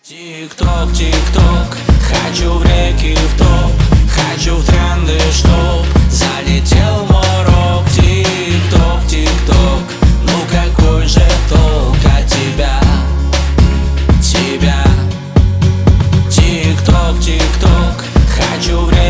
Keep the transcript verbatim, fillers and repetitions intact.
Тик-ток, тик-ток, хочу в реки в топ, хочу в тренды, чтоб залетел морок. Тик-ток, тик-ток, ну какой же толк от тебя, тебя. Тик-ток, тик-ток, хочу в реки